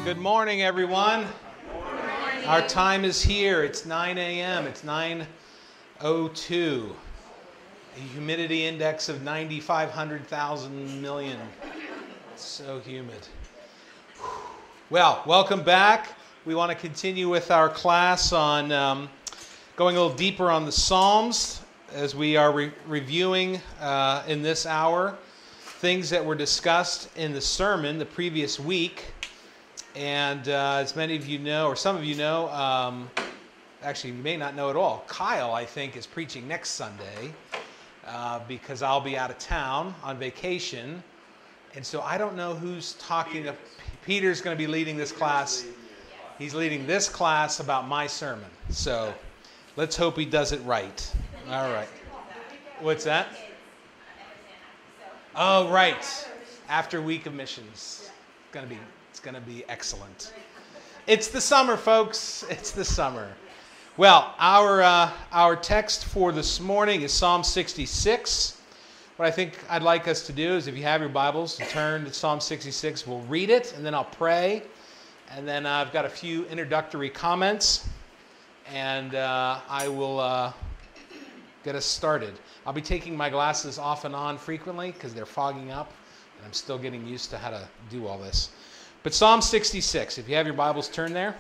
Good morning, everyone. Our time is here. It's 9 a.m. It's 9:02. A humidity index of 9,500,000 million. It's so humid. Well, welcome back. We want to continue with our class on going a little deeper on the Psalms as we are reviewing in this hour things that were discussed in the sermon the previous week. And as many of you know, or some of you know, actually you may not know at all, Kyle, I think, is preaching next Sunday because I'll be out of town on vacation. And so I don't know who's talking. Peter's going to be leading this class. He's leading this class about my sermon. So let's hope he does it right. All right. What's that? Oh, right. After week of missions. It's going to be excellent. It's the summer, folks. It's the summer. Well, our text for this morning is Psalm 66. What I think I'd like us to do is, if you have your Bibles, to turn to Psalm 66. We'll read it, and then I'll pray. And then I've got a few introductory comments, and I will get us started. I'll be taking my glasses off and on frequently because they're fogging up, and I'm still getting used to how to do all this. But Psalm 66, if you have your Bibles, turn there.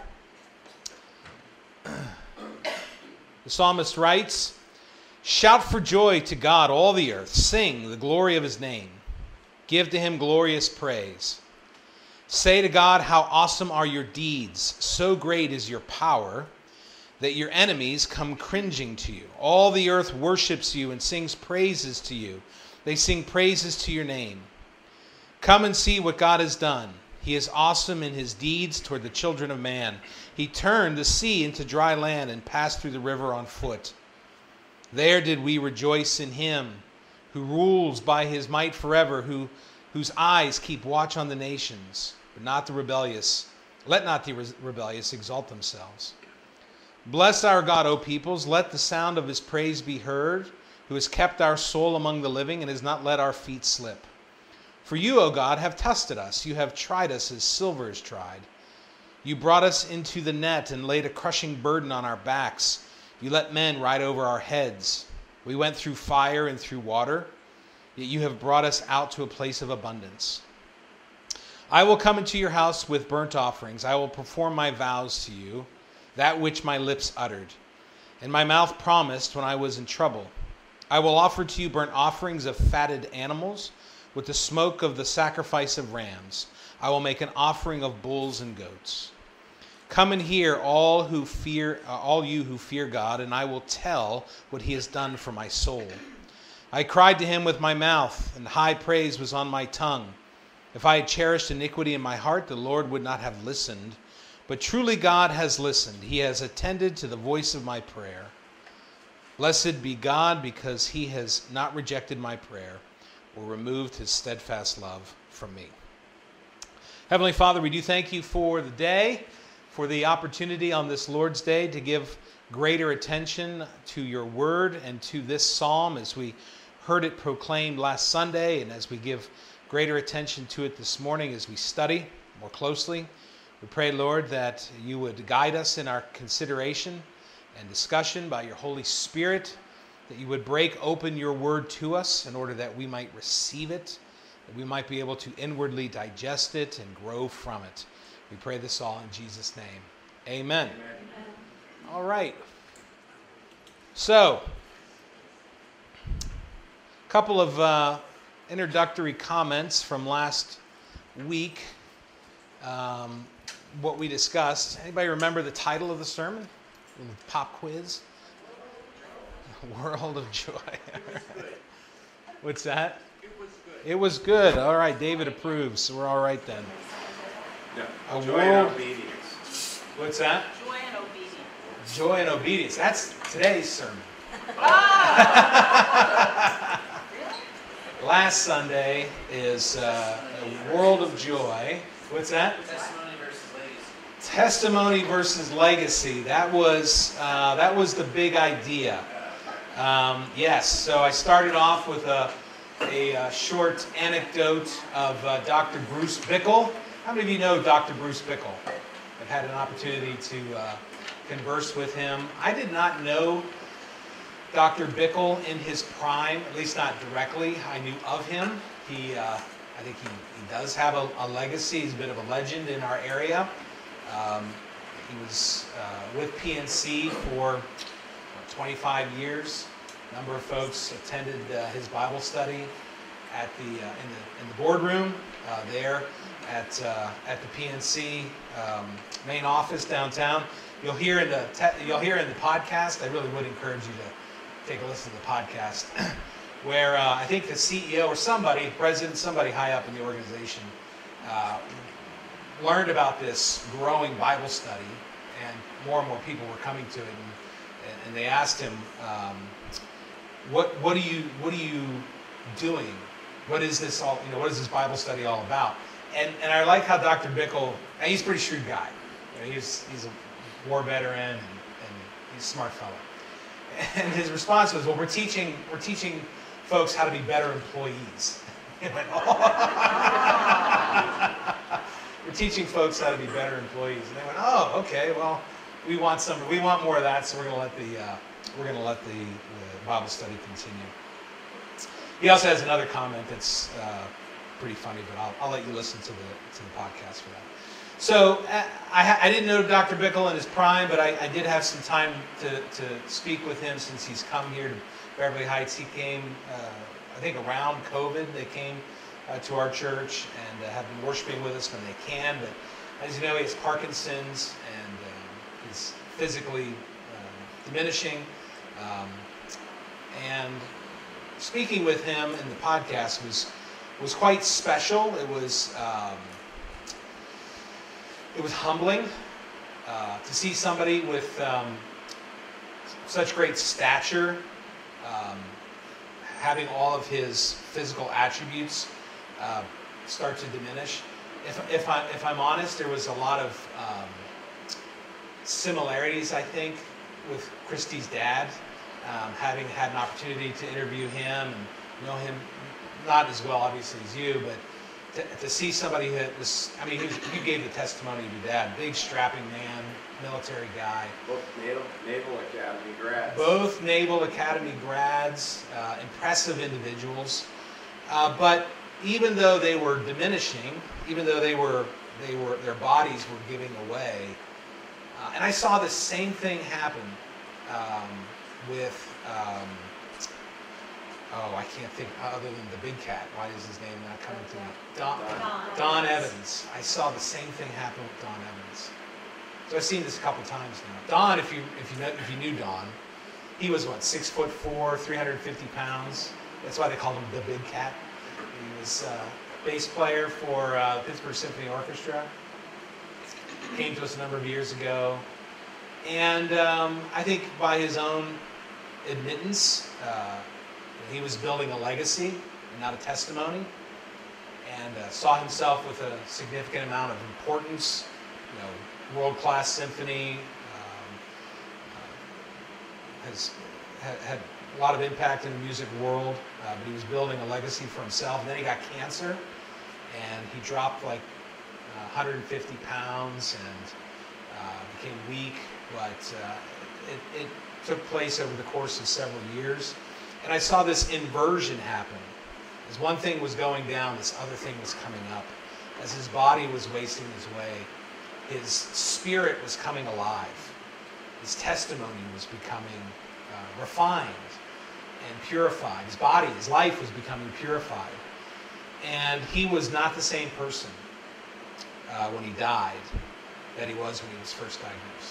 The psalmist writes, "Shout for joy to God, all the earth. Sing the glory of his name. Give to him glorious praise. Say to God, how awesome are your deeds. So great is your power that your enemies come cringing to you. All the earth worships you and sings praises to you. They sing praises to your name. Come and see what God has done. He is awesome in his deeds toward the children of man. He turned the sea into dry land and passed through the river on foot. There did we rejoice in him who rules by his might forever, whose eyes keep watch on the nations, but not the rebellious. Let not the rebellious exalt themselves. Bless our God, O peoples. Let the sound of his praise be heard, who has kept our soul among the living and has not let our feet slip. For you, O God, have tested us. You have tried us as silver is tried. You brought us into the net and laid a crushing burden on our backs. You let men ride over our heads. We went through fire and through water, yet you have brought us out to a place of abundance. I will come into your house with burnt offerings. I will perform my vows to you, that which my lips uttered, and my mouth promised when I was in trouble. I will offer to you burnt offerings of fatted animals, with the smoke of the sacrifice of rams. I will make an offering of bulls and goats. Come and hear, all you who fear God, and I will tell what he has done for my soul. I cried to him with my mouth, and high praise was on my tongue. If I had cherished iniquity in my heart, the Lord would not have listened. But truly God has listened. He has attended to the voice of my prayer. Blessed be God, because he has not rejected my prayer, or removed his steadfast love from me." Heavenly Father, we do thank you for the day, for the opportunity on this Lord's Day to give greater attention to your word and to this psalm as we heard it proclaimed last Sunday, and as we give greater attention to it this morning as we study more closely. We pray, Lord, that you would guide us in our consideration and discussion by your Holy Spirit, that you would break open your word to us in order that we might receive it, that we might be able to inwardly digest it and grow from it. We pray this all in Jesus' name. Amen. Amen. All right. So, a couple of introductory comments from last week. What we discussed. Anybody remember the title of the sermon? A little pop quiz. World of Joy. What's that? It was good. It was good. All right, David approves, so we're all right then. Yeah. Joy and obedience. What's that? Joy and obedience. Joy and obedience. That's today's sermon. Last Sunday is a world of joy. What's that? Testimony versus legacy. That was the big idea. Yes, so I started off with a short anecdote of Dr. Bruce Bickle, How many of you know Dr. Bruce Bickle? I've had an opportunity to converse with him. I did not know Dr. Bickle in his prime, at least not directly. I knew of him. I think he does have a legacy. He's a bit of a legend in our area. He was with PNC for 25 years. A number of folks attended his Bible study at in the boardroom there at the PNC main office downtown. You'll hear in the podcast. I really would encourage you to take a listen to the podcast, where I think the CEO or president, somebody high up in the organization, learned about this growing Bible study, and more people were coming to it, and they asked him, "What are you doing? What is this all? What is this Bible study all about?" And I like how Dr. Bickle, and he's a pretty shrewd guy. He's a war veteran, and he's a smart fellow. And his response was, "Well, we're teaching folks how to be better employees." He went, "Oh." We're teaching folks how to be better employees, and they went, "Oh, okay. Well, we want more of that, so we're going to let the Bible study continue." He also has another comment that's pretty funny, but I'll let you listen to the podcast for that. So I didn't know Dr. Bickle in his prime, but I did have some time to speak with him since he's come here to Beverly Heights. He came, I think, around COVID. They came to our church and have been worshiping with us when they can. But as you know, he has Parkinson's and is physically diminishing. And speaking with him in the podcast was quite special. It was humbling to see somebody with such great stature having all of his physical attributes start to diminish. If I'm honest, there was a lot of similarities, I think, with Christy's dad. Having had an opportunity to interview him and know him not as well, obviously, as you, but to see somebody that was, you gave the testimony of your dad, big strapping man, military guy. Both Naval Academy grads. Both Naval Academy grads, impressive individuals. But even though they were diminishing, even though their bodies were giving away, and I saw the same thing happen with. I can't think other than the big cat. Why is his name not coming to me? Don Evans. I saw the same thing happen with Don Evans. So I've seen this a couple times now. Don, if you knew Don, he was 6'4", 350 pounds. That's why they called him the big cat. He was bass player for Pittsburgh Symphony Orchestra. Came to us a number of years ago, and I think by his own admittance, he was building a legacy, not a testimony, and saw himself with a significant amount of importance. World-class symphony, has had a lot of impact in the music world, but he was building a legacy for himself. And then he got cancer, and he dropped 150 pounds and became weak. But it took place over the course of several years. And I saw this inversion happen. As one thing was going down, this other thing was coming up. As his body was wasting his way, his spirit was coming alive. His testimony was becoming refined and purified. His body, his life was becoming purified. And he was not the same person when he died that he was when he was first diagnosed.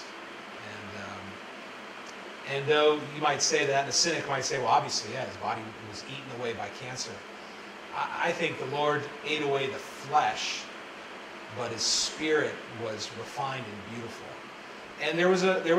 And though you might say that, and a cynic might say, well, obviously, yeah, his body was eaten away by cancer. I think the Lord ate away the flesh, but his spirit was refined and beautiful. And there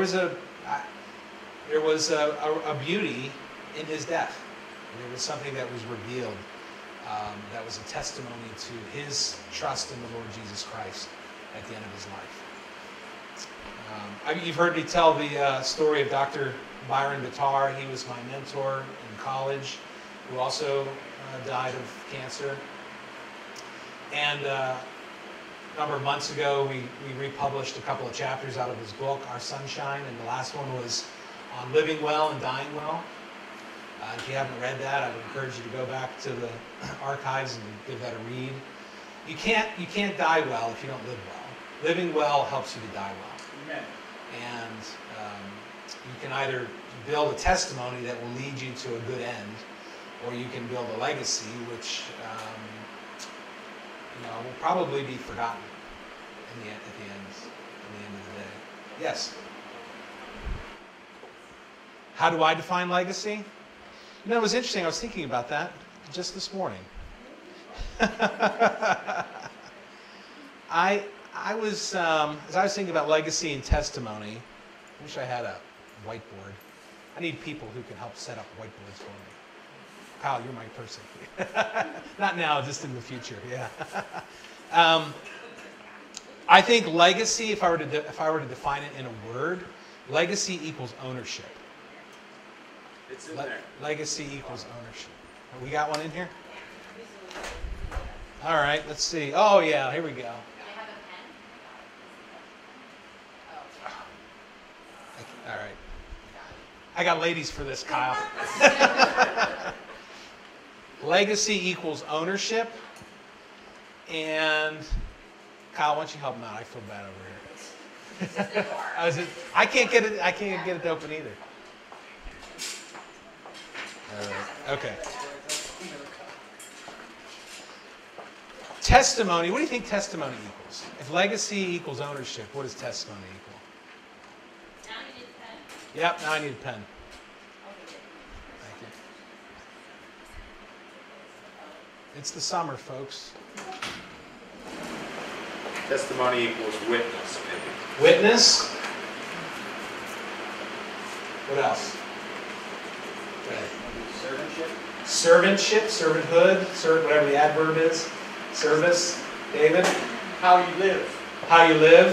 was a beauty in his death. There was something that was revealed that was a testimony to his trust in the Lord Jesus Christ at the end of his life. You've heard me tell the story of Dr. Byron Bitar. He was my mentor in college, who also died of cancer. And A number of months ago, we republished a couple of chapters out of his book, Our Sunshine, and the last one was on living well and dying well. If you haven't read that, I would encourage you to go back to the archives and give that a read. You can't die well if you don't live well. Living well helps you to die well. Amen. And you can either build a testimony that will lead you to a good end, or you can build a legacy which will probably be forgotten at the end of the day. Yes. How do I define legacy? It was interesting. I was thinking about that just this morning. I was as I was thinking about legacy and testimony. I wish I had a whiteboard. I need people who can help set up whiteboards for me. Kyle, you're my person. Not now, just in the future. Yeah. I think legacy, if I were to define it in a word, legacy equals ownership. It's in there. Legacy equals ownership. We got one in here? All right, let's see. Oh, yeah, here we go. I have a pen. All right. I got ladies for this, Kyle. Legacy equals ownership. And Kyle, why don't you help him out? I feel bad over here. I can't get it to open either. All right. Okay. Testimony. What do you think testimony equals? If legacy equals ownership, what does testimony equal? Now you need a pen. Yep, now I need a pen. Thank you. It's the summer, folks. Testimony equals witness, maybe. Witness. What else? Okay. Servantship. Servanthood, whatever the adverb is. Service. David? How you live. How you live.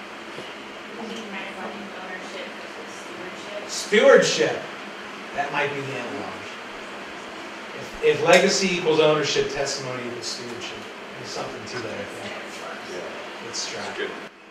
Ownership, stewardship. Stewardship. That might be the analog. If legacy equals ownership, testimony equals stewardship. There's something to that, I think. Yeah. Let's try. That's good.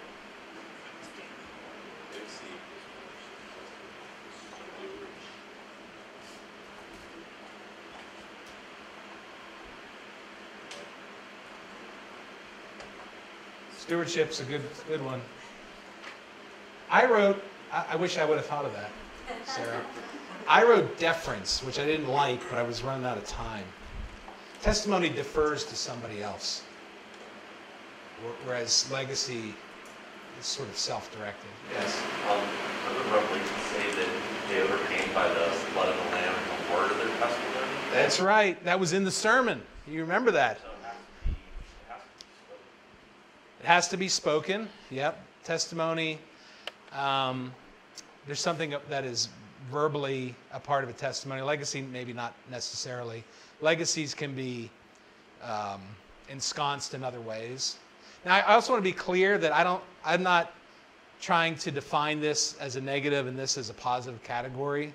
Stewardship's a good one. I wish I would have thought of that, Sarah. I wrote deference, which I didn't like, but I was running out of time. Testimony defers to somebody else, whereas legacy is sort of self-directed. Yes? I would roughly say that they overcame by the blood of the Lamb and the word of their testimony. That's right. That was in the sermon. You remember that? So It has to be spoken. Yep. Testimony. There's something that is verbally a part of a testimony. Legacy, maybe not necessarily. Legacies can be ensconced in other ways. Now, I also want to be clear that I'm not trying to define this as a negative and this as a positive category.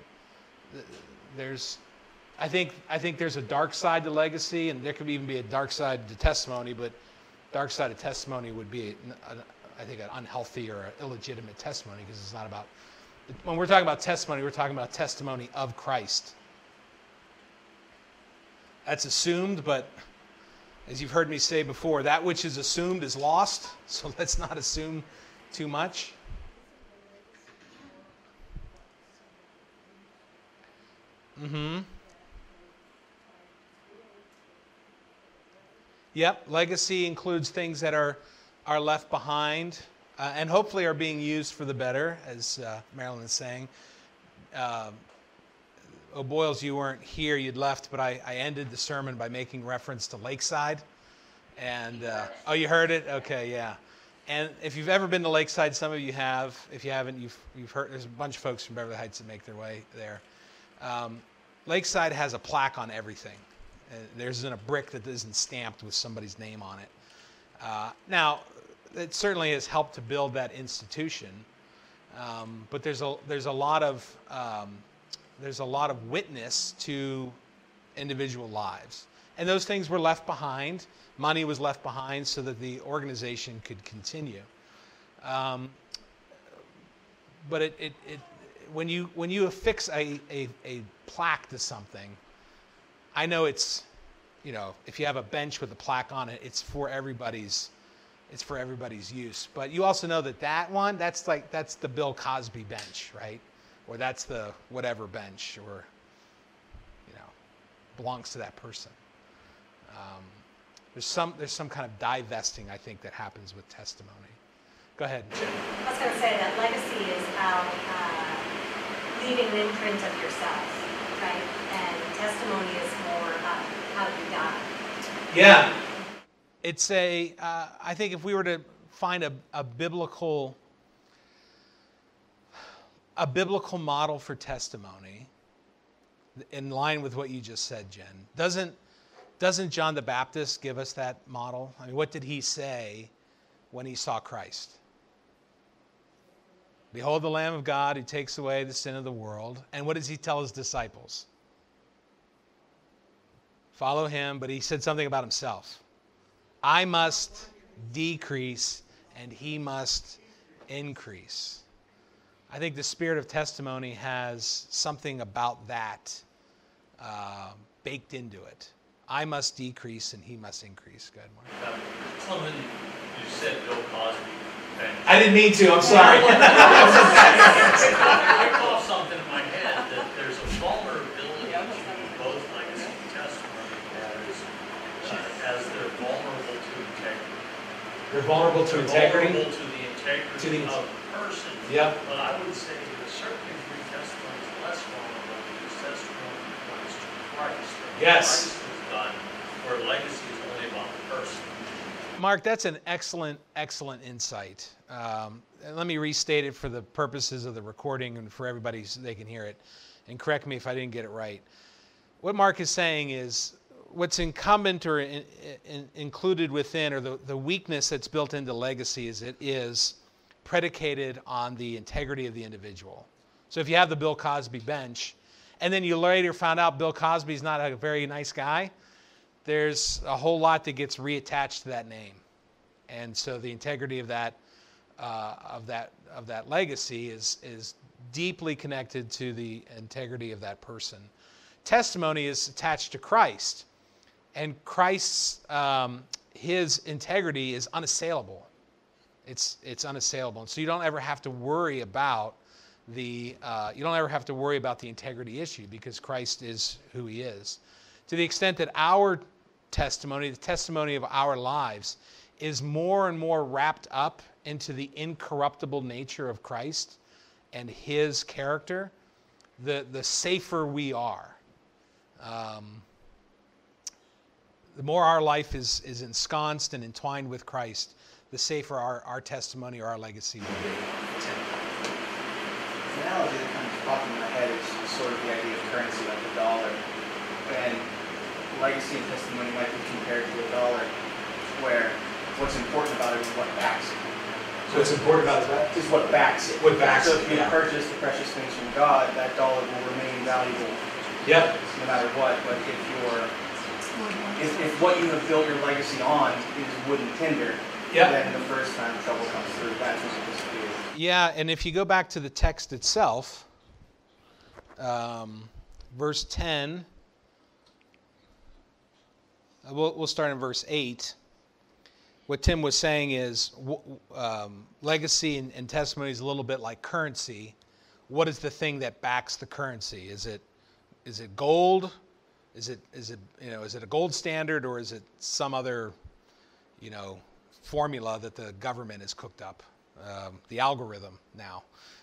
I think there's a dark side to legacy, and there could even be a dark side to testimony, but dark side of testimony would be, I think, an unhealthy or an illegitimate testimony, because it's not about, when we're talking about testimony, we're talking about testimony of Christ. That's assumed, but as you've heard me say before, that which is assumed is lost, so let's not assume too much. Yep, legacy includes things that are left behind and hopefully are being used for the better, as Marilyn is saying. Boyles, you weren't here, you'd left, but I ended the sermon by making reference to Lakeside. And oh, you heard it? Okay, yeah. And if you've ever been to Lakeside, some of you have. If you haven't, you've heard. There's a bunch of folks from Beverly Heights that make their way there. Lakeside has a plaque on everything. There's a brick that isn't stamped with somebody's name on it. Now, it certainly has helped to build that institution, but there's a lot of witness to individual lives. And those things were left behind. Money was left behind so that the organization could continue. But when you affix a plaque to something, I know it's, if you have a bench with a plaque on it, it's for everybody's use. But you also know that one, that's the Bill Cosby bench, right? Or that's the whatever bench, or belongs to that person. There's some kind of divesting, I think, that happens with testimony. Go ahead, Jen. I was going to say that legacy is about leaving an imprint of yourself, right? And testimony is more about how you die. Yeah. It's I think if we were to find a biblical model for testimony, in line with what you just said, Jen, doesn't John the Baptist give us that model? I mean, what did he say when he saw Christ? Behold the Lamb of God who takes away the sin of the world. And what does he tell his disciples? Follow him, but he said something about himself. I must decrease and he must increase. I think the spirit of testimony has something about that baked into it. I must decrease and he must increase. Go ahead, Mark. Clement, you said Bill Cosby. I didn't mean to. I'm sorry. I caught something in my head that there's a vulnerability to both legacy and testimony as they're vulnerable to integrity. They're vulnerable to integrity? Vulnerable to the integrity of the person. Yep. But I would say to a certain degree, testimony is less vulnerable because testimony points to Christ. And Yes. Christ is done, where legacy is only about the person. Mark, that's an excellent insight. And let me restate it for the purposes of the recording and for everybody so they can hear it. And correct me if I didn't get it right. What Mark is saying is what's incumbent or included within, or the weakness that's built into legacy, is it is predicated on the integrity of the individual. So if you have the Bill Cosby bench, and then you later found out Bill Cosby's not a very nice guy, there's a whole lot that gets reattached to that name, and so the integrity of that legacy is deeply connected to the integrity of that person. Testimony is attached to Christ, and Christ's his integrity is unassailable. It's unassailable, and so you don't ever have to worry about the integrity issue because Christ is who He is. To the extent that our testimony, the testimony of our lives, is more and more wrapped up into the incorruptible nature of Christ and His character, the safer we are. The more our life is ensconced and entwined with Christ, the safer our testimony or our legacy will be. The analogy that comes popping in my head is sort of the idea of currency, like the dollar. And legacy and testimony might be compared to a dollar, where what's important about it is what backs it. So what's important about that is what backs it. What backs so it, if you yeah. purchase the precious things from God, that dollar will remain valuable. Yep. No matter what. But if what you have built your legacy on is wood and tinder, Yep. then the first time trouble comes through, that's when it disappears. Yeah, and if you go back to the text itself, verse 10, we'll start in verse 8. What Tim was saying is legacy and testimony is a little bit like currency. What is the thing that backs the currency? Is it gold? Is it a gold standard, or is it some other formula that the government has cooked up? The algorithm now.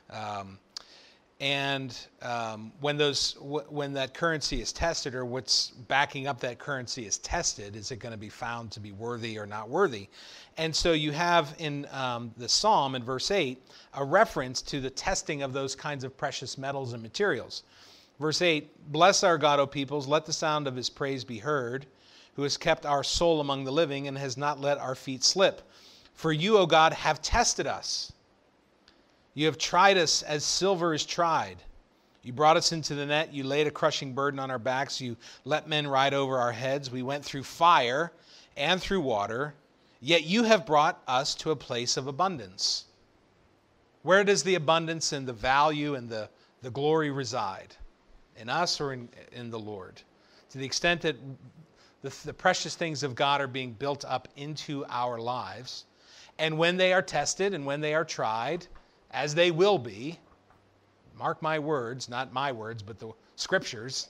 When that currency is tested, or what's backing up that currency is tested, is it going to be found to be worthy or not worthy? And so you have in the Psalm in verse 8 a reference to the testing of those kinds of precious metals and materials. Verse 8, bless our God, O peoples, let the sound of His praise be heard, who has kept our soul among the living and has not let our feet slip. For you, O God, have tested us. You have tried us as silver is tried. You brought us into the net. You laid a crushing burden on our backs. You let men ride over our heads. We went through fire and through water, yet you have brought us to a place of abundance. Where does the abundance and the value and the glory reside? In us or in the Lord? To the extent that the precious things of God are being built up into our lives, and when they are tested and when they are tried, as they will be, mark my words, not my words, but the scriptures.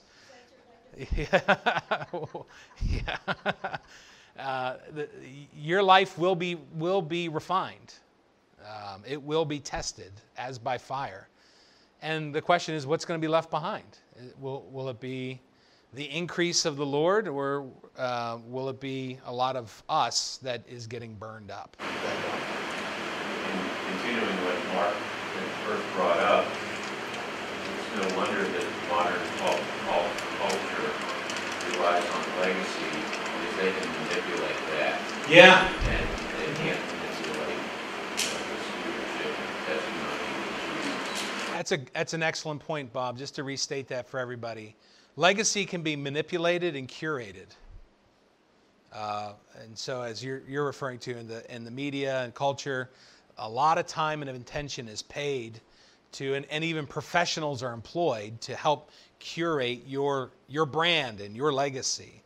Your life will be refined. It will be tested as by fire. And the question is, what's going to be left behind? Will it be the increase of the Lord, or will it be a lot of us that is getting burned up? And continuing what Mark first brought up, it's no wonder that modern culture relies on legacy, because they can manipulate that. Yeah. And they can't manipulate the stewardship and testimony of Jesus. That's an excellent point, Bob. Just to restate that for everybody. Legacy can be manipulated and curated. And so as you're referring to in the media and culture, a lot of time and intention is paid to, and even professionals are employed to help curate your brand and your legacy.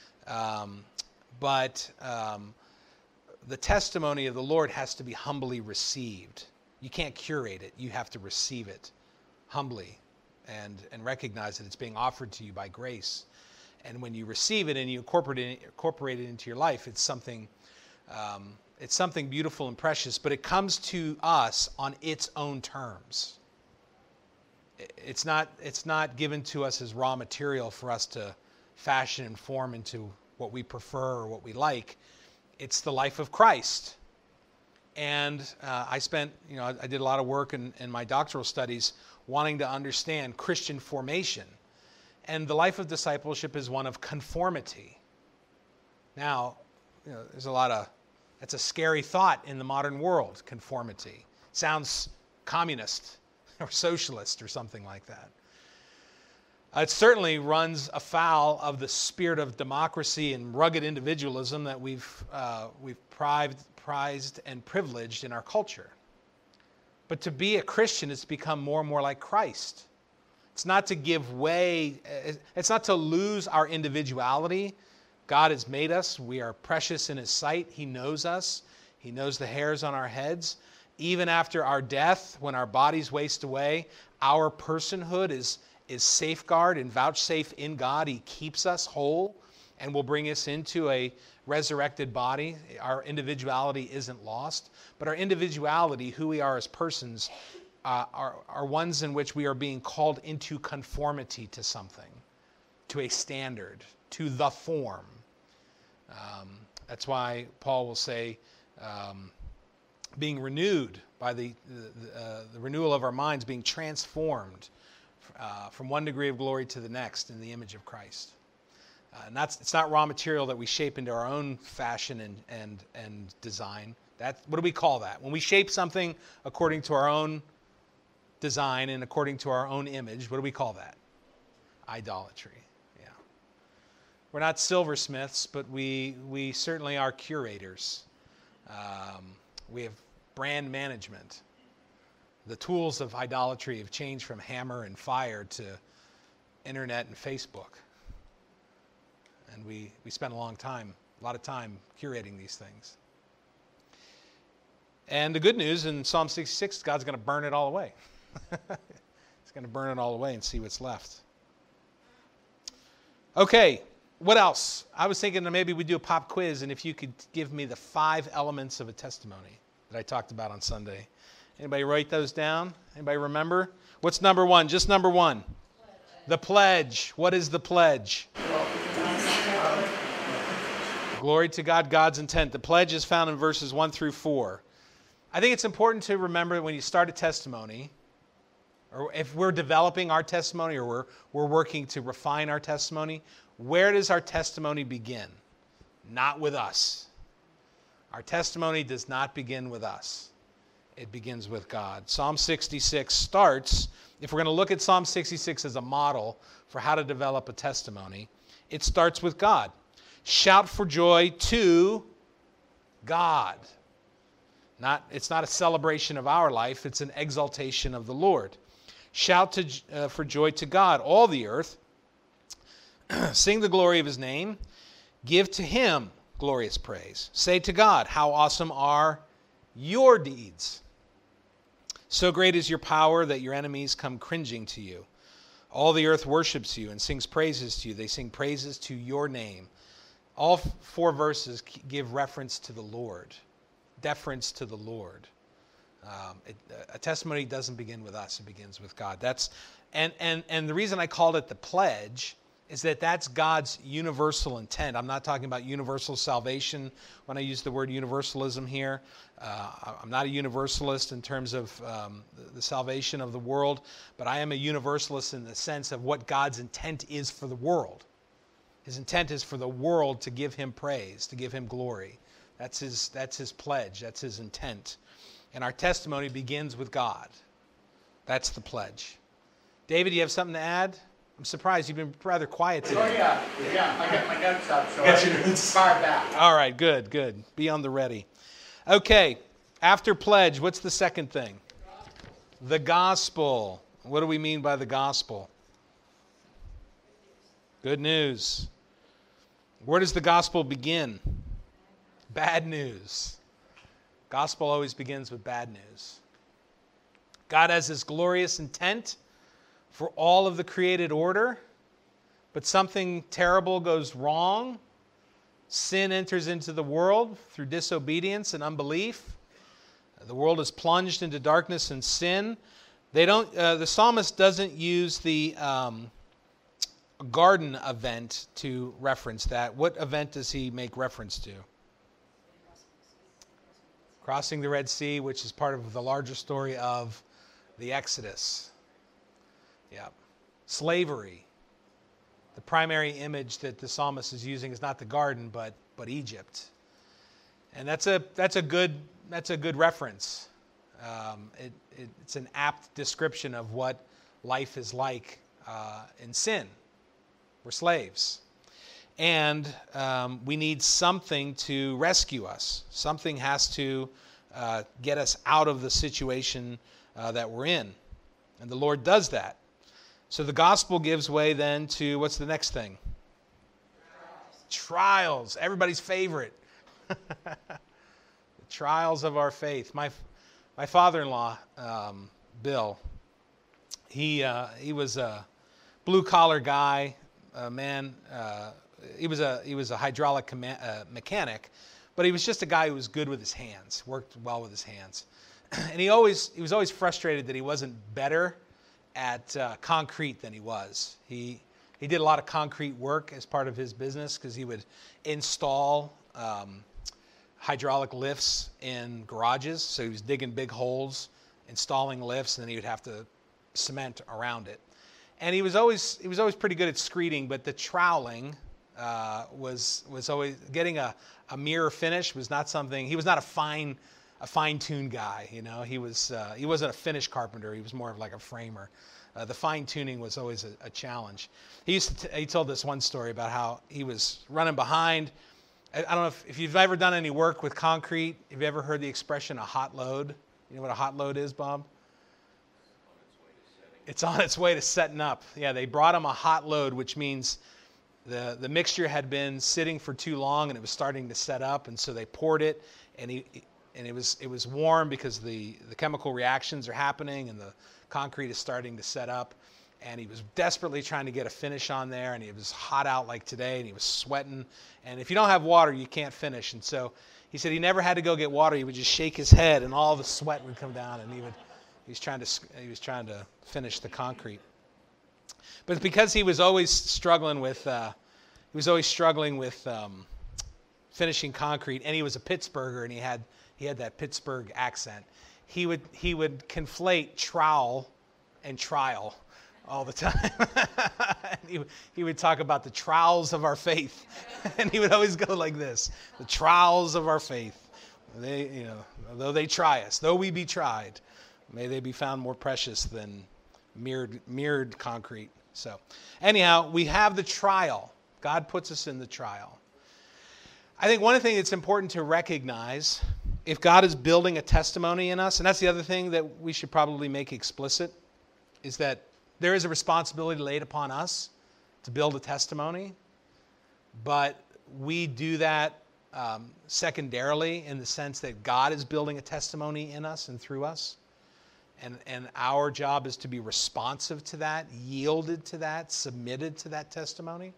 But the testimony of the Lord has to be humbly received. You can't curate it. You have to receive it humbly and recognize that it's being offered to you by grace. And when you receive it and you incorporate it into your life, it's something beautiful and precious, but it comes to us on its own terms. It's not given to us as raw material for us to fashion and form into what we prefer or what we like. It's the life of Christ. And I did a lot of work in my doctoral studies wanting to understand Christian formation. And the life of discipleship is one of conformity. Now, that's a scary thought in the modern world, conformity. Sounds communist or socialist or something like that. It certainly runs afoul of the spirit of democracy and rugged individualism that we've prized and privileged in our culture. But to be a Christian is to become more and more like Christ. It's not to give way. It's not to lose our individuality. God has made us. We are precious in His sight. He knows us. He knows the hairs on our heads. Even after our death, when our bodies waste away, our personhood is safeguarded and vouchsafed in God. He keeps us whole and will bring us into a resurrected body. Our individuality isn't lost, but our individuality, who we are as persons, are ones in which we are being called into conformity to something, to a standard, to the form. That's why Paul will say, being renewed by the renewal of our minds, being transformed from one degree of glory to the next in the image of Christ. And it's not raw material that we shape into our own fashion and design. What do we call that? When we shape something according to our own design and according to our own image, what do we call that? Idolatry. Yeah. We're not silversmiths, but we certainly are curators. We have brand management. The tools of idolatry have changed from hammer and fire to internet and Facebook. And we spend a lot of time curating these things. And the good news in Psalm 66, God's going to burn it all away. He's going to burn it all away and see what's left. Okay, what else? I was thinking that maybe we do a pop quiz, and if you could give me the 5 elements of a testimony that I talked about on Sunday. Anybody write those down? Anybody remember? What's number 1? Just number 1. The pledge. What is the pledge? Glory to God, God's intent. The pledge is found in verses 1 through 4. I think it's important to remember when you start a testimony, or if we're developing our testimony, or we're working to refine our testimony, where does our testimony begin? Not with us. Our testimony does not begin with us. it begins with God. Psalm 66 starts, if we're going to look at Psalm 66 as a model for how to develop a testimony, it starts with God. Shout for joy to God. It's not a celebration of our life, it's an exaltation of the Lord. Shout for joy to God, all the earth. Sing the glory of his name. Give to him glorious praise. Say to God, how awesome are your deeds. So great is your power that your enemies come cringing to you. All the earth worships you and sings praises to you. They sing praises to your name. All 4 verses give reference to the Lord, deference to the Lord. A testimony doesn't begin with us; it begins with God. And the reason I called it the pledge is that that's God's universal intent. I'm not talking about universal salvation when I use the word universalism here. I'm not a universalist in terms of the salvation of the world, but I am a universalist in the sense of what God's intent is for the world. His intent is for the world to give him praise, to give him glory. That's his pledge. That's his intent. And our testimony begins with God. That's the pledge. David, do you have something to add? I'm surprised. You've been rather quiet today. Oh, yeah. I got my notes up, so I'm far back. All right, good. Be on the ready. Okay, after pledge, what's the second thing? The gospel. What do we mean by the gospel? Good news. Where does the gospel begin? Bad news. Gospel always begins with bad news. God has his glorious intent for all of the created order, but something terrible goes wrong. Sin enters into the world through disobedience and unbelief. The world is plunged into darkness and sin. The psalmist doesn't use the garden event to reference that. What event does he make reference to? Crossing the Red Sea, which is part of the larger story of the Exodus. Yeah. Slavery. The primary image that the psalmist is using is not the garden, but Egypt. And that's a good reference. It's an apt description of what life is like in sin. We're slaves. And we need something to rescue us. Something has to get us out of the situation that we're in. And the Lord does that. So the gospel gives way then to, what's the next thing? Trials. Everybody's favorite. The trials of our faith. My father-in-law, Bill, he was a blue-collar guy, man. He was a hydraulic mechanic, but he was just a guy who was good with his hands, worked well with his hands. And he was always frustrated that he wasn't better at concrete than he was. He did a lot of concrete work as part of his business because he would install hydraulic lifts in garages. So he was digging big holes, installing lifts, and then he would have to cement around it. And he was always pretty good at screeding, but the troweling was always getting a mirror finish was not something. He was not a fine-tuned guy, you know. He wasn't a finish carpenter. He was more of like a framer. The fine-tuning was always a challenge. He told this one story about how he was running behind. I don't know if you've ever done any work with concrete. Have you ever heard the expression a hot load? You know what a hot load is, Bob? It's on its way to setting up. Yeah, they brought him a hot load, which means the mixture had been sitting for too long and it was starting to set up, and so they poured it, and it was warm because the chemical reactions are happening and the concrete is starting to set up, and he was desperately trying to get a finish on there, and it was hot out like today, and he was sweating, and if you don't have water, you can't finish. And so he said he never had to go get water. He would just shake his head and all the sweat would come down, and he was trying to finish the concrete. But because he was always struggling with finishing concrete, and he was a Pittsburgher, and he had that Pittsburgh accent, he would conflate trowel and trial all the time. he would talk about the trials of our faith, and he would always go like this: the trials of our faith. Though they try us, though we be tried, may they be found more precious than mirrored concrete. So, anyhow, we have the trial. God puts us in the trial. I think one thing that's important to recognize, if God is building a testimony in us, and that's the other thing that we should probably make explicit, is that there is a responsibility laid upon us to build a testimony, but we do that secondarily in the sense that God is building a testimony in us and through us. And our job is to be responsive to that, yielded to that, submitted to that testimony.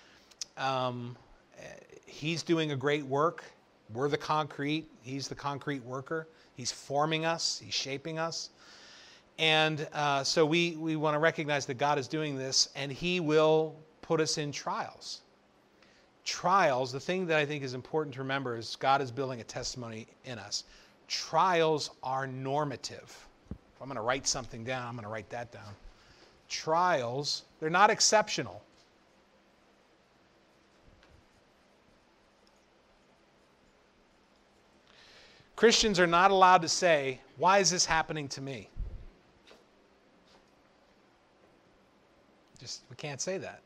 He's doing a great work. We're the concrete. He's the concrete worker. He's forming us. He's shaping us. And so we want to recognize that God is doing this, and He will put us in trials. Trials, the thing that I think is important to remember is God is building a testimony in us. Trials are normative. If I'm going to write something down, I'm going to write that down. Trials, they're not exceptional. Christians are not allowed to say, why is this happening to me? We can't say that.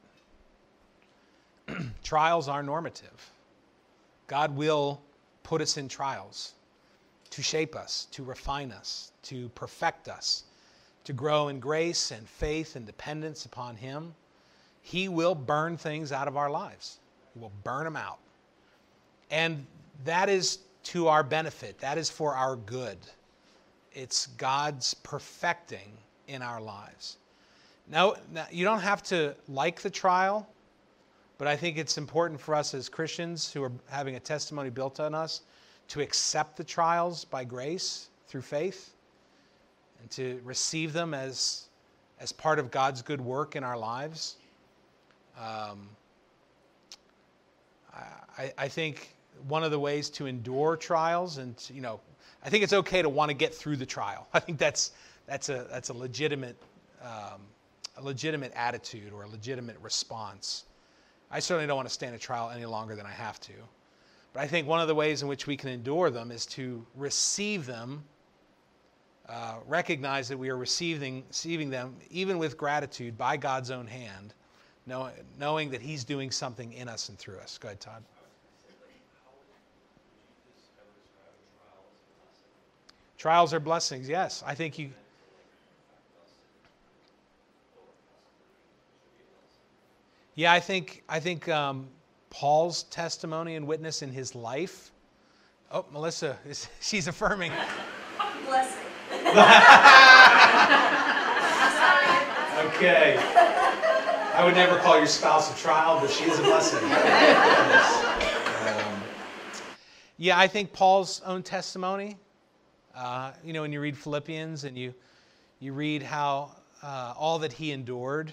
Trials are normative. God will put us in trials to shape us, to refine us, to perfect us, to grow in grace and faith and dependence upon Him. He will burn things out of our lives. He will burn them out. And that is to our benefit. That is for our good. It's God's perfecting in our lives. Now, you don't have to like the trial, but I think it's important for us as Christians who are having a testimony built on us to accept the trials by grace through faith and to receive them as part of God's good work in our lives. I think one of the ways to endure trials, and I think it's okay to want to get through the trial. I think that's a legitimate attitude or a legitimate response. I certainly don't want to stand a trial any longer than I have to. But I think one of the ways in which we can endure them is to receive them, recognize that we are receiving them even with gratitude by God's own hand, knowing that He's doing something in us and through us. Go ahead, Todd. Trials are blessings, yes. I think you... Yeah, I think Paul's testimony and witness in his life. Oh, Melissa, she's affirming. Blessing. Okay. I would never call your spouse a trial, but she is a blessing. Yeah, I think Paul's own testimony. When you read Philippians and you read how all that he endured.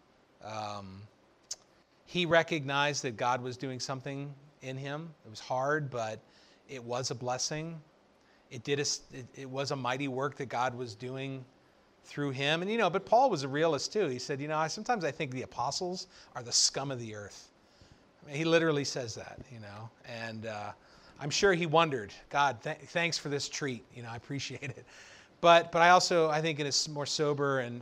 He recognized that God was doing something in him. It was hard, but it was a blessing. It was a mighty work that God was doing through him. And but Paul was a realist too. He said, sometimes I think the apostles are the scum of the earth. I mean, he literally says that, And I'm sure he wondered, God, thanks for this treat. I appreciate it. But I think in his more sober and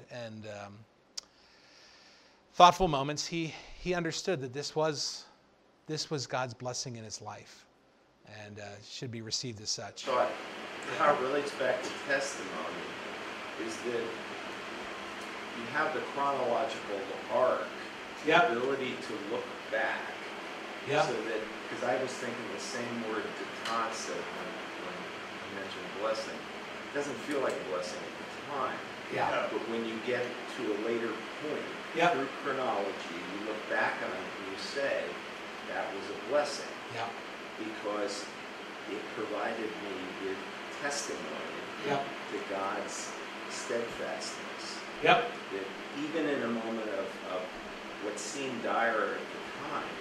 thoughtful moments, he understood that this was God's blessing in his life, and should be received as such. So how it relates back to testimony is that you have the chronological arc, the Yep. ability to look back. Yep. So that, because I was thinking the same word Detan said when you mentioned blessing. It doesn't feel like a blessing at the time. Yeah. But when you get to a later point, Yep. through chronology, you look back on it and you say, that was a blessing. Yeah. Because it provided me with testimony Yep. to God's steadfastness. Yep. That even in a moment of what seemed dire at the time,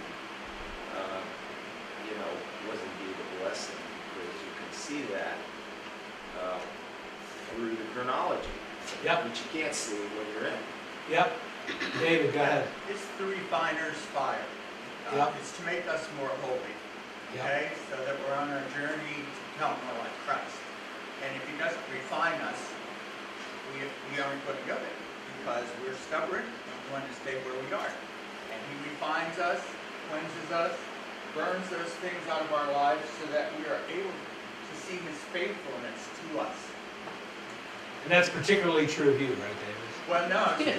was indeed a blessing, because you can see that through the chronology, Yep. which you can't see when you're in. Yep. David, go ahead. It's the refiner's fire. Yep. It's to make us more holy. Yep. Okay? So that we're on our journey to become more like Christ. And if he doesn't refine us, we aren't going to go there because we're stubborn and want to stay where we are. And he refines us, cleanses us, burns those things out of our lives so that we are able to see his faithfulness to us. And that's particularly true of you, right, David? Well, no, it's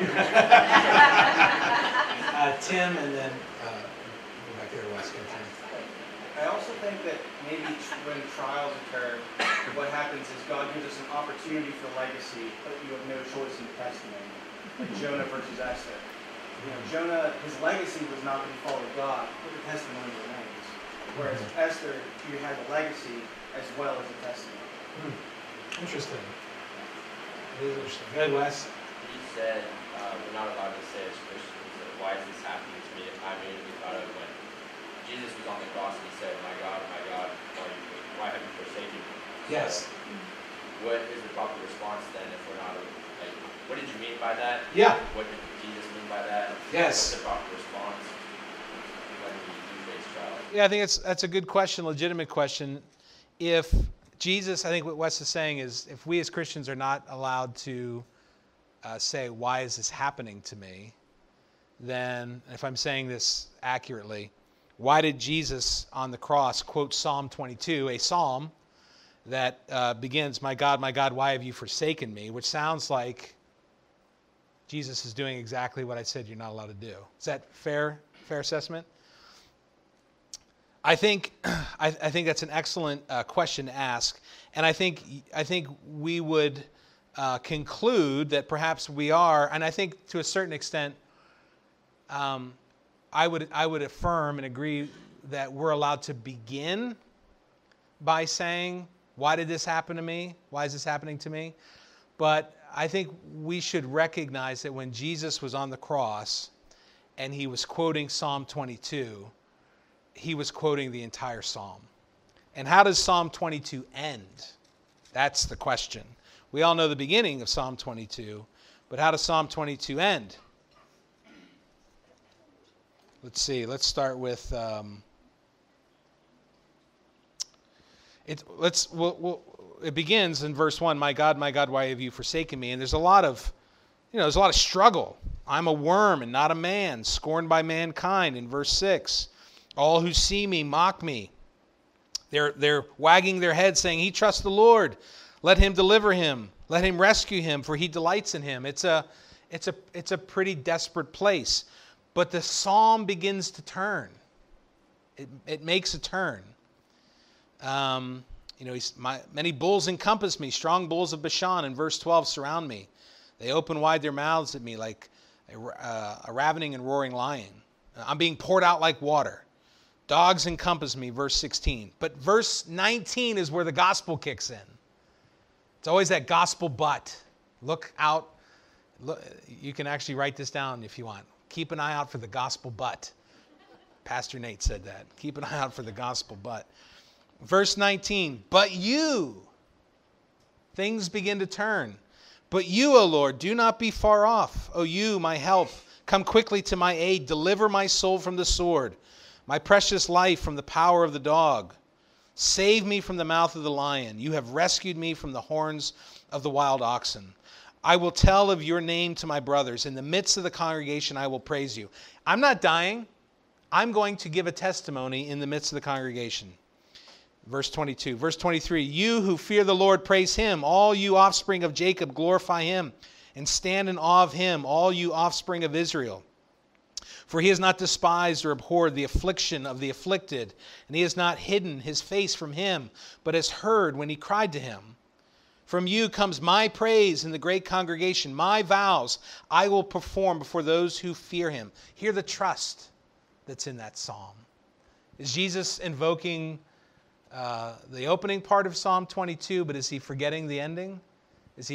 Tim, and then go back there to Wes. I also think that maybe when trials occur, what happens is God gives us an opportunity for legacy, but you have no choice in the testimony. Like Jonah versus Esther. Jonah, his legacy was not going to follow God, but the testimony remains. Whereas Esther, you had a legacy as well as a testimony. Interesting. It is interesting. Go ahead, Wes. You said we're not allowed to say as Christians that why is this happening to me? I immediately thought of when Jesus was on the cross and he said, my God, why have you forsaken me? Yes. What is the proper response then if we're not, like, what did you mean by that? Yeah. What did Jesus mean by that? Yes. What's the proper response when we do face trials? Yeah, I think that's a good question, legitimate question. If Jesus, I think what Wes is saying is, if we as Christians are not allowed to say, why is this happening to me? Then, if I'm saying this accurately, why did Jesus on the cross quote Psalm 22, a psalm that begins, my God, why have you forsaken me? Which sounds like Jesus is doing exactly what I said you're not allowed to do. Is that fair assessment? I think that's an excellent question to ask, and I think we would conclude that perhaps we are, and I think to a certain extent, I would affirm and agree that we're allowed to begin by saying, why did this happen to me? Why is this happening to me? But I think we should recognize that when Jesus was on the cross and he was quoting Psalm 22, he was quoting the entire psalm. And how does Psalm 22 end? That's the question. We all know the beginning of Psalm 22, but how does Psalm 22 end? Let's see. Let's start with. It begins in verse 1. My God, why have you forsaken me? And there's a lot of struggle. I'm a worm and not a man, scorned by mankind. In verse 6, all who see me mock me. They're wagging their heads, saying, "He trusts the Lord. Let him deliver him. Let him rescue him, for he delights in him." It's a pretty desperate place. But the psalm begins to turn. It makes a turn. Many bulls encompass me, strong bulls of Bashan, in verse 12, surround me. They open wide their mouths at me like a ravening and roaring lion. I'm being poured out like water. Dogs encompass me, verse 16. But verse 19 is where the gospel kicks in. It's always that gospel but. Look out. Look, you can actually write this down if you want. Keep an eye out for the gospel but. Pastor Nate said that. Keep an eye out for the gospel but. Verse 19, but you, things begin to turn. But you, O Lord, do not be far off. O you, my help, come quickly to my aid. Deliver my soul from the sword, my precious life from the power of the dog. Save me from the mouth of the lion. You have rescued me from the horns of the wild oxen. I will tell of your name to my brothers. In the midst of the congregation, I will praise you. I'm not dying. I'm going to give a testimony in the midst of the congregation. Verse 22. Verse 23. You who fear the Lord, praise him. All you offspring of Jacob, glorify him. And stand in awe of him, all you offspring of Israel. For he has not despised or abhorred the affliction of the afflicted, and he has not hidden his face from him, but has heard when he cried to him. From you comes my praise in the great congregation. My vows I will perform before those who fear him. Hear the trust that's in that psalm. Is Jesus invoking the opening part of Psalm 22, but is he forgetting the ending? Is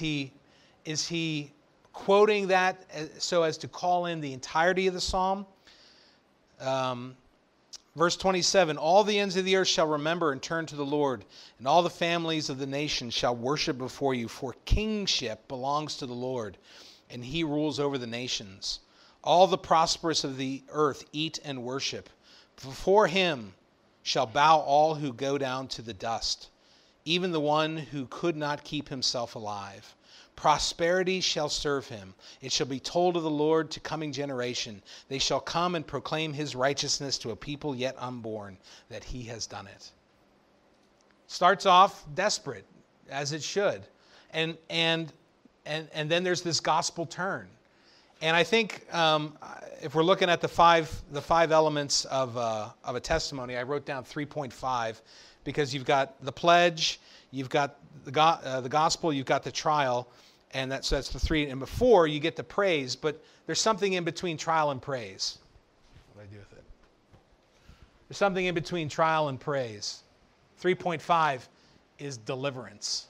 he quoting that so as to call in the entirety of the psalm? Verse 27, all the ends of the earth shall remember and turn to the Lord, and all the families of the nations shall worship before you, for kingship belongs to the Lord, and he rules over the nations. All the prosperous of the earth eat and worship. Before him shall bow all who go down to the dust, even the one who could not keep himself alive. Prosperity shall serve him. It shall be told of the Lord to coming generation. They shall come and proclaim his righteousness to a people yet unborn, that he has done it. Starts off desperate, as it should. And then there's this gospel turn. And I think if we're looking at the five elements of a testimony, I wrote down 3.5 because you've got the pledge, you've got the gospel, you've got the trial, and so that's the three. And before you get the praise, but there's something in between trial and praise. What do I do with it? There's something in between trial and praise. 3.5 is deliverance.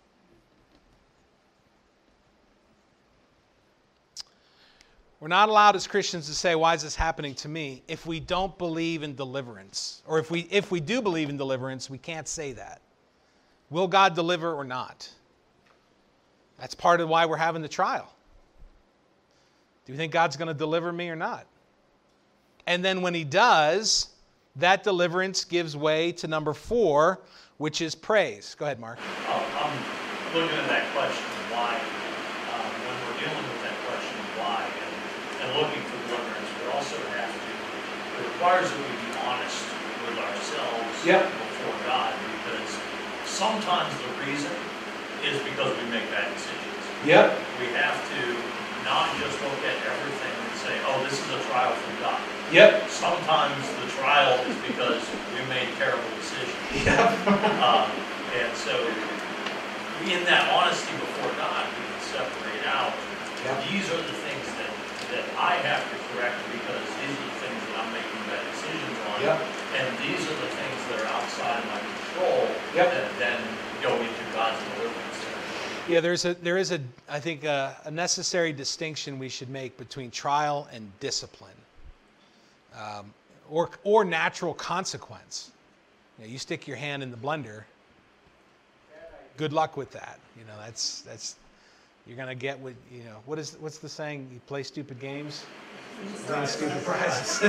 We're not allowed as Christians to say, why is this happening to me? If we don't believe in deliverance, or if we do believe in deliverance, we can't say that. Will God deliver or not? That's part of why we're having the trial. Do you think God's going to deliver me or not? And then when he does, that deliverance gives way to number 4, which is praise. Go ahead, Mark. I'm looking at that question, why, when we're dealing with that question, why, and looking for deliverance, we also have to, it requires that we be honest with ourselves before God, because sometimes the reason is because we make bad decisions. We have to not just look at everything and say, oh, this is a trial from God. Sometimes the trial is because we made terrible decisions. And so in that honesty before God, we can separate out, these are the things that I have to correct because these are the things that I'm making bad decisions on. And these are the things that are outside my control that then go into God's deliverance. Yeah, there is I think a necessary distinction we should make between trial and discipline, or natural consequence. You stick your hand in the blender. Good luck with that. That's you're gonna get what what's the saying? You play stupid games, win stupid prizes.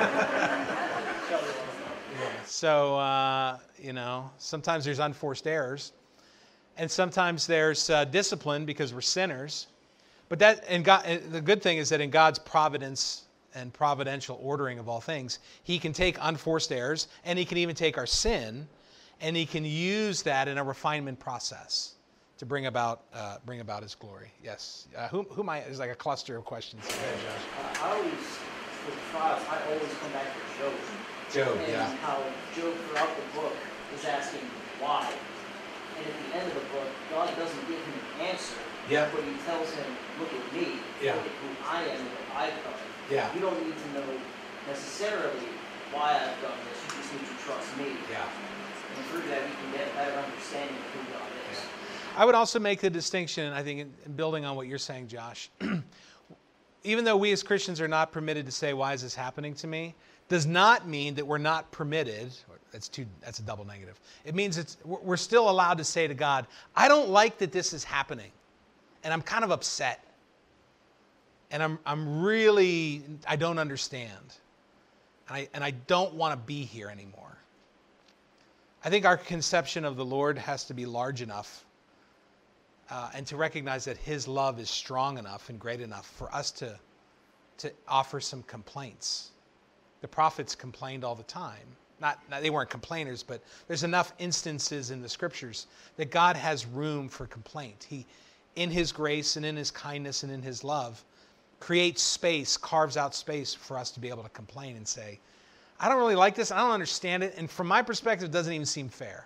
So sometimes there's unforced errors. And sometimes there's discipline because we're sinners. But the good thing is that in God's providence and providential ordering of all things, he can take unforced errors, and he can even take our sin, and he can use that in a refinement process to bring about his glory. Yes. Who might? There's like a cluster of questions. Go ahead, Josh. I always, with trials, I always come back to Job. And how Job throughout the book is asking why. And at the end of the book, God doesn't give him an answer, but he tells him, look at me, look at who I am and what I've done. You don't need to know necessarily why I've done this, you just need to trust me. And through that, you can get a better understanding of who God is. I would also make the distinction, I think, in building on what you're saying, Josh. Even though we as Christians are not permitted to say, why is this happening to me, does not mean that we're not permitted. That's a double negative. It means we're still allowed to say to God, I don't like that this is happening, and I'm kind of upset, and I don't understand, and I don't want to be here anymore. I think our conception of the Lord has to be large enough, and to recognize that his love is strong enough and great enough for us to offer some complaints. The prophets complained all the time. Not they weren't complainers, but there's enough instances in the scriptures that God has room for complaint. He, in his grace and in his kindness and in his love, creates space, carves out space for us to be able to complain and say, I don't really like this, I don't understand it, and from my perspective, it doesn't even seem fair.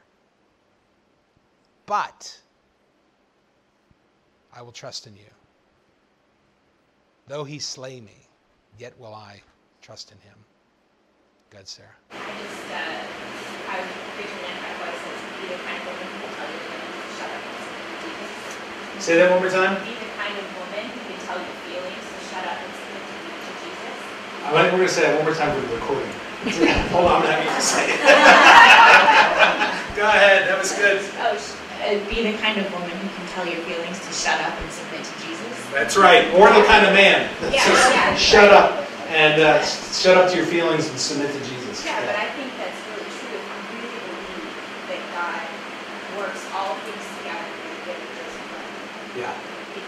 But I will trust in you. Though he slay me, yet will I trust in him. Go ahead, Sarah. I was preaching that my voice says, be the kind of woman who will tell you to shut up and submit to Jesus. Say that one more time. Be the kind of woman who can tell your feelings to shut up and submit to Jesus. We're going to say that one more time for the recording. Hold on, I'm not going to say it. Go ahead, that was good. Be the kind of woman who can tell your feelings to shut up and submit to Jesus. That's right. Or the kind of man that says, shut up and shut up to your feelings and submit to Jesus. Yeah, but I think that's really true if works all things together for the good of those who love him. Yeah.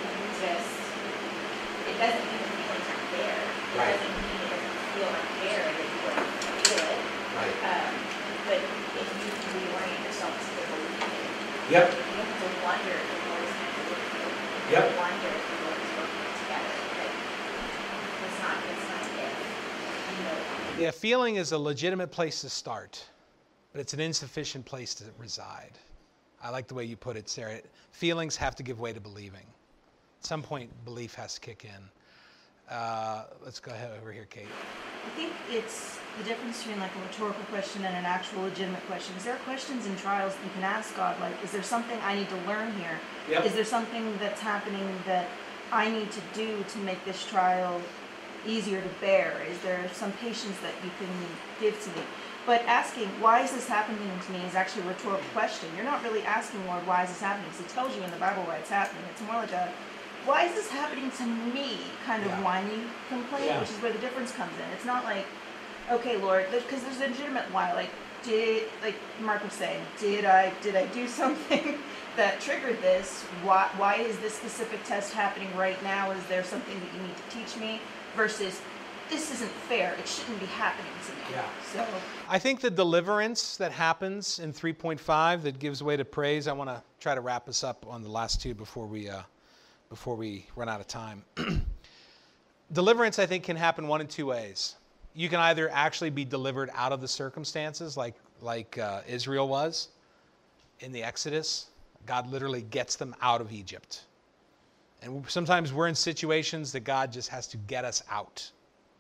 It doesn't mean the feelings aren't there. It Right. doesn't mean it doesn't feel unfair that you wouldn't feel it. Right. But if you reorient yourself to the believing, Yep. you have to wonder if the Lord is going to work for you. You Yep. have to wonder if the Lord is working together. That it's not if, you know. Yeah, feeling is a legitimate place to start, but it's an insufficient place to reside. I like the way you put it, Sarah. Feelings have to give way to believing. At some point, belief has to kick in. Let's go ahead over here, Kate. I think it's the difference between like a rhetorical question and an actual legitimate question. Is there questions in trials that you can ask God, like, is there something I need to learn here? Yep. Is there something that's happening that I need to do to make this trial easier to bear? Is there some patience that you can give to me? But asking, why is this happening to me, is actually a rhetorical question. You're not really asking, Lord, why is this happening? Because he tells you in the Bible why it's happening. It's more like a, why is this happening to me kind of whiny complaint, which is where the difference comes in. It's not like, okay, Lord, because there's a legitimate why. Like Mark was saying, did I do something that triggered this? Why is this specific test happening right now? Is there something that you need to teach me? Versus, this isn't fair. It shouldn't be happening to me. Yeah. So I think the deliverance that happens in 3.5 that gives way to praise, I want to try to wrap us up on the last two before we run out of time. Deliverance, I think, can happen one in two ways. You can either actually be delivered out of the circumstances like Israel was in the Exodus. God literally gets them out of Egypt. And sometimes we're in situations that God just has to get us out.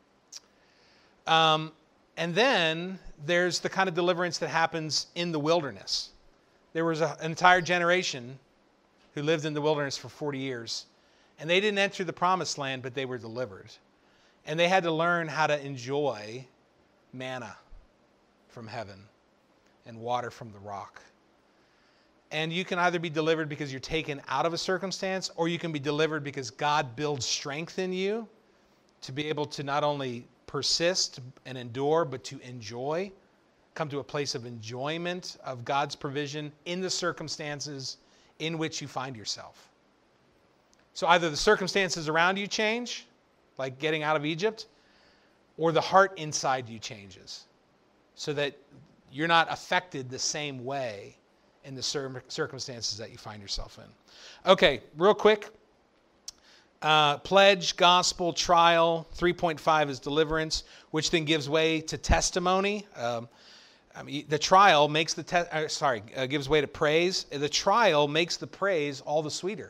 And then there's the kind of deliverance that happens in the wilderness. There was an entire generation who lived in the wilderness for 40 years. And they didn't enter the promised land, but they were delivered. And they had to learn how to enjoy manna from heaven and water from the rock. And you can either be delivered because you're taken out of a circumstance, or you can be delivered because God builds strength in you to be able to not only persist and endure, but to enjoy, come to a place of enjoyment of God's provision in the circumstances in which you find yourself. So either the circumstances around you change, like getting out of Egypt, or the heart inside you changes so that you're not affected the same way in the circumstances that you find yourself in. Okay, real quick. Pledge, gospel, trial. 3.5 is deliverance, which then gives way to testimony. The trial makes gives way to praise. The trial makes the praise all the sweeter.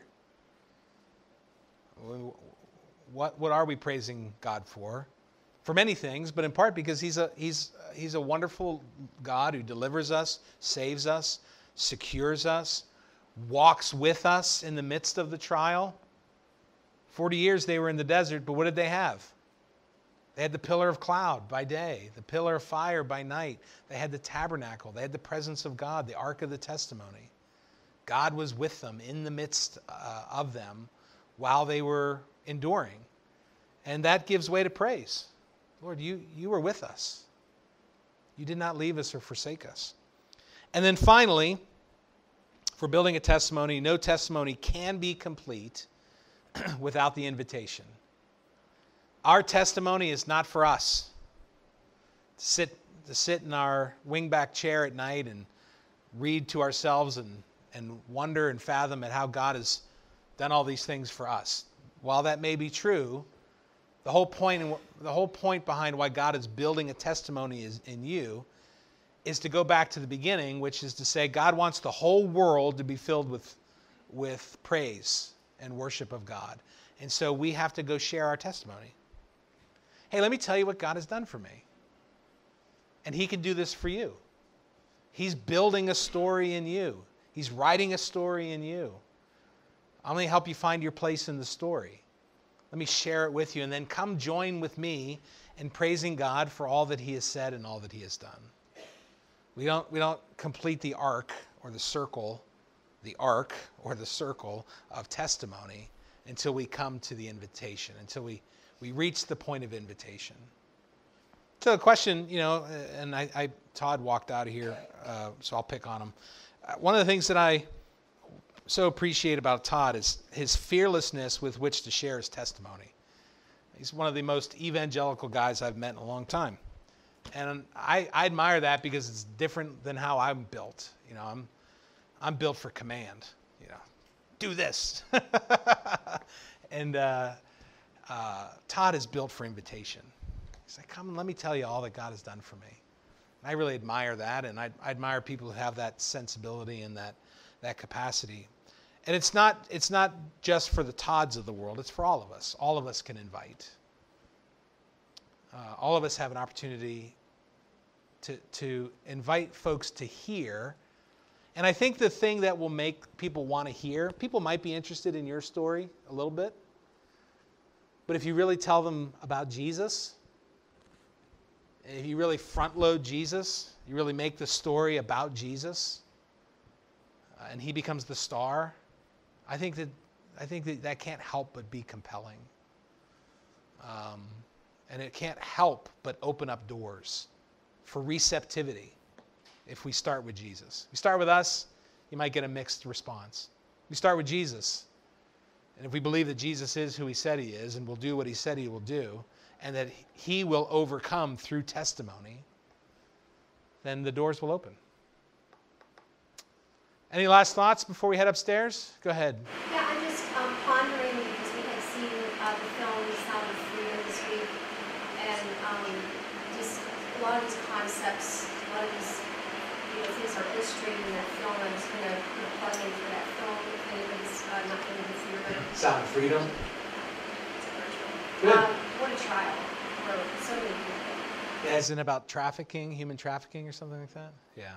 What are we praising God for? For many things, but in part because He's a wonderful God who delivers us, saves us, secures us, walks with us in the midst of the trial. 40 years they were in the desert, but what did they have? They had the pillar of cloud by day, the pillar of fire by night. They had the tabernacle. They had the presence of God, the ark of the testimony. God was with them in the midst of them while they were enduring. And that gives way to praise. Lord, you were with us. You did not leave us or forsake us. And then finally, for building a testimony, no testimony can be complete without the invitation. Our testimony is not for us to sit in our wingback chair at night and read to ourselves and wonder and fathom at how God has done all these things for us. While that may be true, the whole point behind why God is building a testimony in you is to go back to the beginning, which is to say God wants the whole world to be filled with praise and worship of God. And so we have to go share our testimony. Hey, let me tell you what God has done for me. And He can do this for you. He's building a story in you. He's writing a story in you. I'm going to help you find your place in the story. Let me share it with you, and then come join with me in praising God for all that He has said and all that He has done. We don't complete the arc or the circle of testimony until we come to the invitation, until we reach the point of invitation. So the question, and Todd walked out of here, so I'll pick on him. one of the things that I so appreciate about Todd is his fearlessness with which to share his testimony. He's one of the most evangelical guys I've met in a long time. And I admire that because it's different than how I'm built. You know, I'm built for command. You know, do this. And Todd is built for invitation. He's like, come and let me tell you all that God has done for me. And I really admire that, and I admire people who have that sensibility and that capacity. And it's not just for the Todds of the world. It's for all of us. All of us can invite. All of us have an opportunity to invite folks to hear. And I think the thing that will make people want to hear, people might be interested in your story a little bit. But if you really tell them about Jesus, if you really front load Jesus, you really make the story about Jesus, and he becomes the star, I think that can't help but be compelling. And it can't help but open up doors for receptivity if we start with Jesus. If we start with us, you might get a mixed response. We start with Jesus, and if we believe that Jesus is who he said he is and will do what he said he will do, and that he will overcome through testimony, then the doors will open. Any last thoughts before we head upstairs? Go ahead. Yeah, I'm just pondering because we had seen the film Sound of Freedom this week, and just a lot of these concepts, a lot of these things are illustrated in that film. I'm just going to put a plug in for that film if anybody's not going to see it. Sound of Freedom. Good. What a trial for so many people. Yeah, isn't it about trafficking, human trafficking or something like that? Yeah.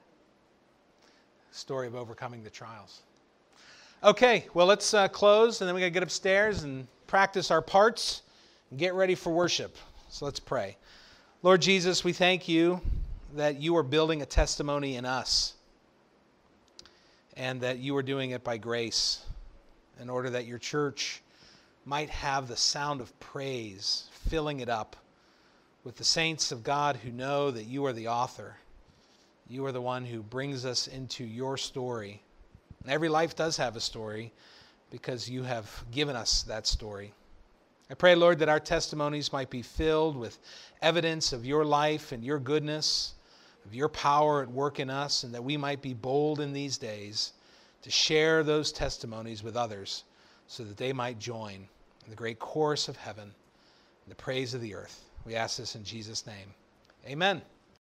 Story of overcoming the trials. Okay, well, let's close, and then we got to get upstairs and practice our parts and get ready for worship. So let's pray. Lord Jesus, we thank you that you are building a testimony in us and that you are doing it by grace in order that your church might have the sound of praise, filling it up with the saints of God who know that you are the author. You are the one who brings us into your story. And every life does have a story because you have given us that story. I pray, Lord, that our testimonies might be filled with evidence of your life and your goodness, of your power at work in us, and that we might be bold in these days to share those testimonies with others so that they might join in the great chorus of heaven, in the praise of the earth. We ask this in Jesus' name. Amen.